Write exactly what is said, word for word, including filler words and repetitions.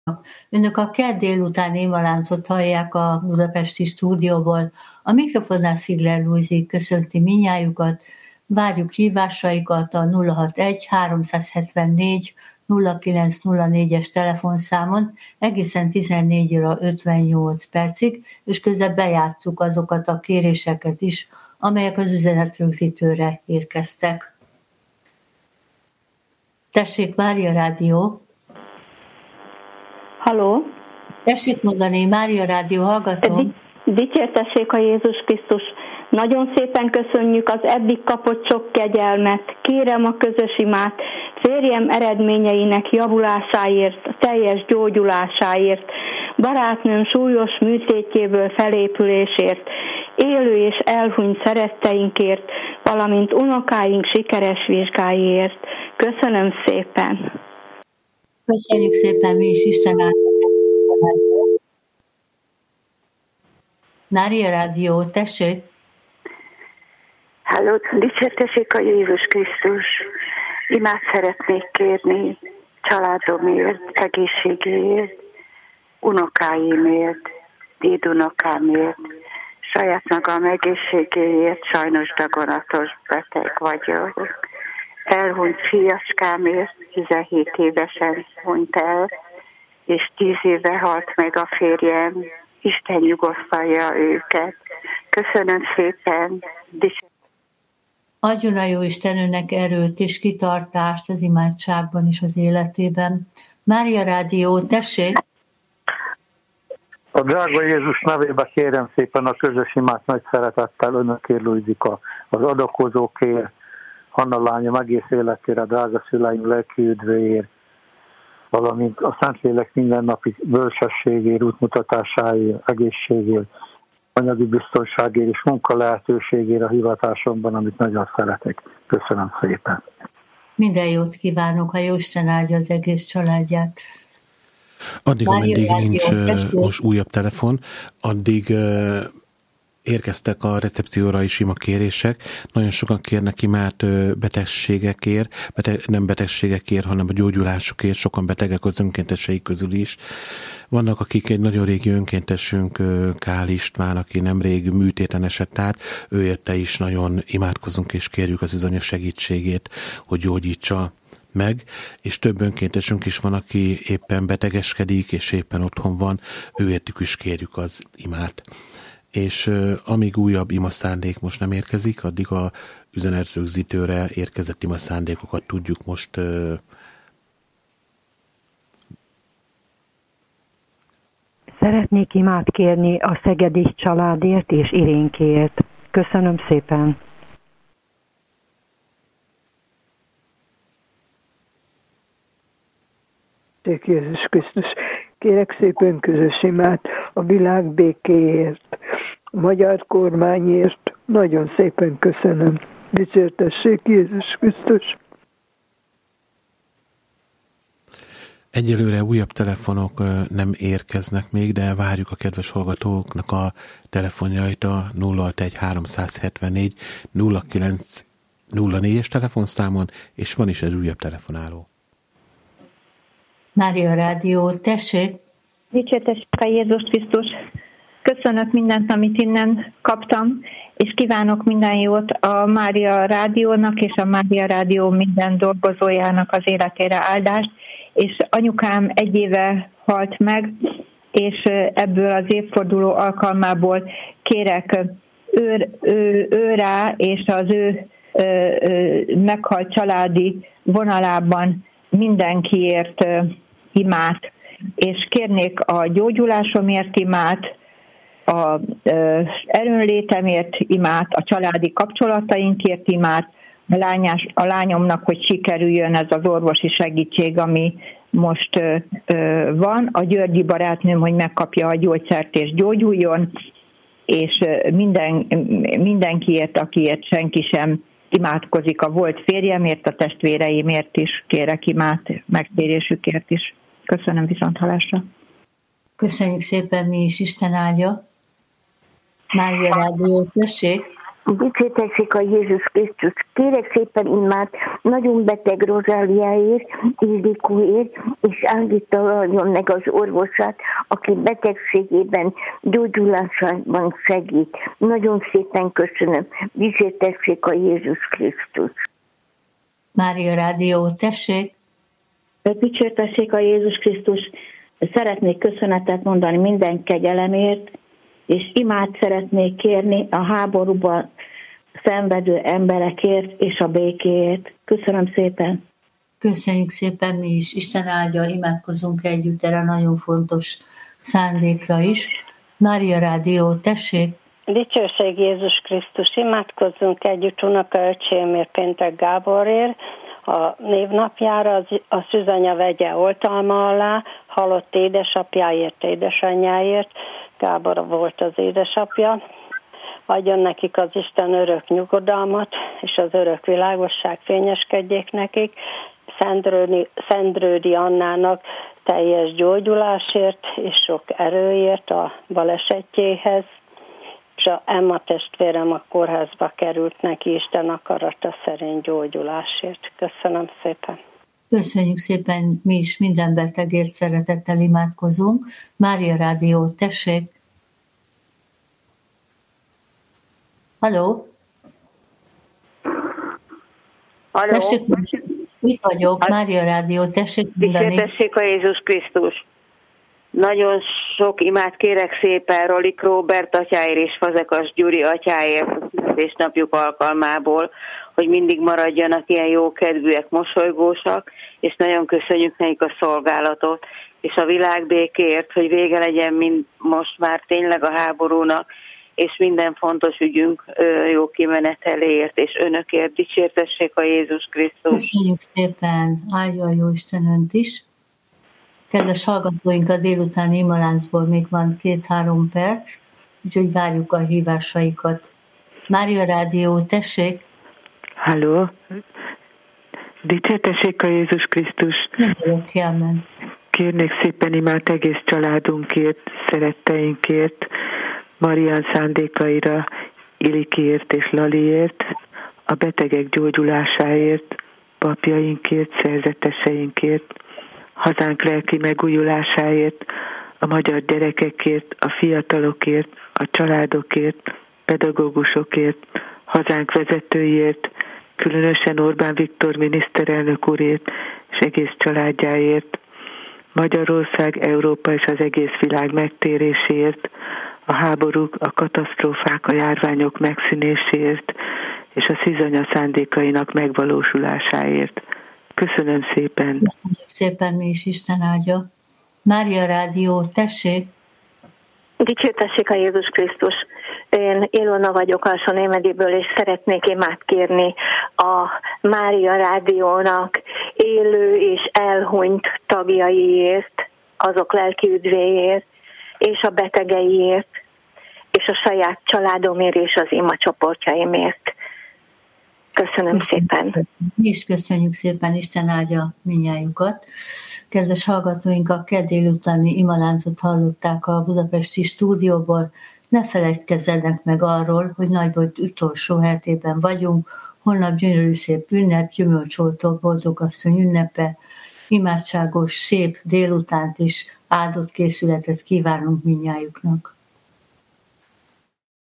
Önök a kedd délután émaláncot hallják a budapesti stúdióból. A mikrofonnál Szigler Lujzi köszönti mindnyájukat. Várjuk hívásaikat a nulla hatvanegy háromszázhetvennégy nulla kilenc nulla négyes telefonszámon egészen tizennégy óra ötvennyolc percig, és közben bejátsszuk azokat a kéréseket is, amelyek az üzenetrögzítőre érkeztek. Tessék, Mária Rádió! Halló? Tessék mondani, Mária Rádió, hallgatom. Dicsértessék a Jézus Krisztus. Nagyon szépen köszönjük az eddig kapott sok kegyelmet. Kérem a közös imát, férjem eredményeinek javulásáért, teljes gyógyulásáért, barátnőm súlyos műtétjéből felépülésért, élő és elhunyt szeretteinkért, valamint unokáink sikeres vizsgáiért. Köszönöm szépen! Köszönjük szépen, mi is, Isten áldja. Mária Rádió, tessék! Halló, dicsértessék a Jézus Krisztus! Imát szeretnék kérni családomért, egészségéért, unokáimért, dédunokámért, saját magam egészségéért, sajnos daganatos beteg vagyok. Elhunyt fiacskámért, tizenhét évesen hunyt el, és tíz éve halt meg a férjem. Isten nyugosztalja őket. Köszönöm szépen. Adjon a Jóisten önnek erőt és kitartást az imádságban és az életében. Mária Rádió, tessék! A drága Jézus nevében kérem szépen a közös imát nagy szeretettel önökért, Lujzika, az adakozókért, Hanna lányom egész életére, a drága szüleim lelki üdvéért, valamint a Szentlélek mindennapi bölcsességért, útmutatásáért, egészségért, anyagi biztonságért és munka lehetőségért a hivatásomban, amit nagyon szeretek. Köszönöm szépen. Minden jót kívánok, ha Jóisten áldja az egész családját. Addig, ameddig nincs most újabb telefon, addig érkeztek a recepcióra is ima kérések. Nagyon sokan kérnek imát betegségekért, beteg, nem betegségekért, hanem a gyógyulásukért, sokan betegek az önkénteseik közül is. Vannak, akik egy nagyon régi önkéntesünk, Kál István, aki nemrég műtéten esett át, ő érte is nagyon imádkozunk és kérjük az üzanyos segítségét, hogy gyógyítsa meg, és több önkéntesünk is van, aki éppen betegeskedik, és éppen otthon van, őértük is kérjük az imát. És uh, amíg újabb imaszándék most nem érkezik, addig a üzenetrögzítőre érkezett imaszándékokat tudjuk most uh... Szeretnék imát kérni a Szegedi családért és Irénkért. Köszönöm szépen! Jézus Krisztus, kérek szépen közös imát a világ békéért, a magyar kormányért. Nagyon szépen köszönöm. Dicsértessék Jézus Krisztus! Egyelőre újabb telefonok nem érkeznek még, de várjuk a kedves hallgatóknak a telefonjait a nulla hatvanegy háromszázhetvennégy nulla kilenc nulla négyes telefonszámon, és van is egy újabb telefonáló. Mária Rádió, tessék! Dicsértessék a Jézus Krisztus! Köszönök mindent, amit innen kaptam, és kívánok minden jót a Mária Rádiónak és a Mária Rádió minden dolgozójának az életére áldást, és anyukám egy éve halt meg, és ebből az évforduló alkalmából kérek ő, ő, ő rá és az ő ö, ö, meghalt családi vonalában mindenkiért ö, imát, és kérnék a gyógyulásomért imát, a ö, erőnlétemért imát, a családi kapcsolatainkért imát, a, lányás, a lányomnak, hogy sikerüljön ez az orvosi segítség, ami most ö, ö, van, a Györgyi barátnőm, hogy megkapja a gyógyszert és gyógyuljon, és minden, mindenkiért, akiért senki sem imádkozik, a volt férjemért, a testvéreimért is kérek imát, megtérésükért is. Köszönöm, viszonthallásra. Köszönjük szépen, mi is, Isten áldja. Mária Rádió, tessék. Dicsértessék a Jézus Krisztus. Kérek szépen imát nagyon beteg Rozáliáért, Ildikóért, és állítaljon meg az orvosát, aki betegségében, gyógyulásában segít. Nagyon szépen köszönöm. Dicsértessék a Jézus Krisztus. Mária Rádió, tessék! Dicsértessék a Jézus Krisztus. Szeretnék köszönetet mondani minden kegyelemért, és imát szeretnék kérni a háborúban szenvedő emberekért és a békéért. Köszönöm szépen! Köszönjük szépen mi is. Isten áldja, imádkozunk együtt erre nagyon fontos szándékra is. Mária Rádió, tessék! Dicsőség Jézus Krisztus, imádkozzunk együtt unokaöcsémért, Péntek Gáborért, a névnapjára, az, a szűzanya vegye oltalma alá, halott édesapjáért, édesanyjáért, Gábor volt az édesapja, adjon nekik az Isten örök nyugodalmat, és az örök világosság fényeskedjék nekik, Szendrődi, Szendrődi Annának teljes gyógyulásért, és sok erőért a balesetjéhez, és a Emma testvérem a kórházba került, neki Isten akarata szerint gyógyulásért. Köszönöm szépen. Köszönjük szépen, mi is minden betegért szeretettel imádkozunk. Mária Rádió, tessék! Halló? Halló? Tessék, itt vagyok, Mária Rádió, tessék mondani. Dicsértessék a Jézus Krisztus. Nagyon sok imát kérek szépen Rolik Róbert atyáért és Fazekas Gyuri atyáért a születésnapjuk alkalmából, hogy mindig maradjanak ilyen jókedvűek, mosolygósak, és nagyon köszönjük nekik a szolgálatot, és a világ békéért, hogy vége legyen mind most már tényleg a háborúnak, és minden fontos ügyünk jó kimeneteléért, és önökért. Dicsértessék a Jézus Krisztus. Köszönjük szépen, áldja a Jóisten önt is. Kedves hallgatóink, a délutáni imaláncból még van két-három perc, úgyhogy várjuk a hívásaikat. Mária Rádió, tessék! Halló! Dicsértessék a Jézus Krisztus! Mindenek, Jelmen! Kérnék szépen imát egész családunkért, szeretteinkért, Marian szándékaira, Ilikiért és Laliért, a betegek gyógyulásáért, papjainkért, szerzeteseinkért, hazánk lelki megújulásáért, a magyar gyerekekért, a fiatalokért, a családokért, pedagógusokért, hazánk vezetőiért, különösen Orbán Viktor miniszterelnök úrért és egész családjáért, Magyarország, Európa és az egész világ megtéréséért, a háborúk, a katasztrófák, a járványok megszűnéséért és a szűzanya szándékainak megvalósulásáért. Köszönöm szépen. Köszönjük szépen, mi is, Isten áldja. Mária Rádió, tessék! Dicsértessék a Jézus Krisztus! Én Ilona vagyok Alsó-Némediből, és szeretnék imát kérni a Mária Rádiónak élő és elhunyt tagjaiért, azok lelki üdvéért, és a betegeiért, és a saját családomért, és az ima csoportjaimért. Köszönöm, Köszönöm szépen. Mi is köszönjük szépen, Isten áldja mindnyájukat. Kedves hallgatóink, a kedd délutáni imaláncot hallották a budapesti stúdióból. Ne feledkezzenek meg arról, hogy Nagyböjt utolsó hetében vagyunk. Holnap gyönyörű szép ünnep, gyümölcsoltó boldogasszony ünnepe, imádságos, szép délutánt is, áldott készületet kívánunk mindnyájuknak.